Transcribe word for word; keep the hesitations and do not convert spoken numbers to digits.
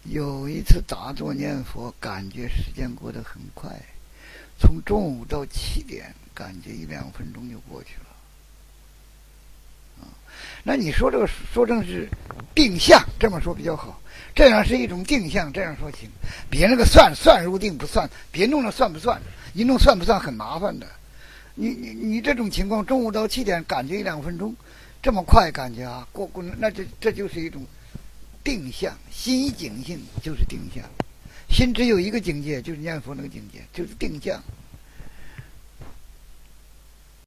有一次打坐念佛，感觉时间过得很快，从中午到七点，感觉一两分钟就过去了。啊，那你说这个说成是定向，这么说比较好。这样是一种定向，这样说行。别那个算算入定不算，别弄了算不算，一弄算不算很麻烦的。你你你这种情况，中午到七点感觉一两分钟，这么快感觉啊，过过那这这就是一种定向，心一警性就是定向，心只有一个境界，就是念佛那个境界，就是定向。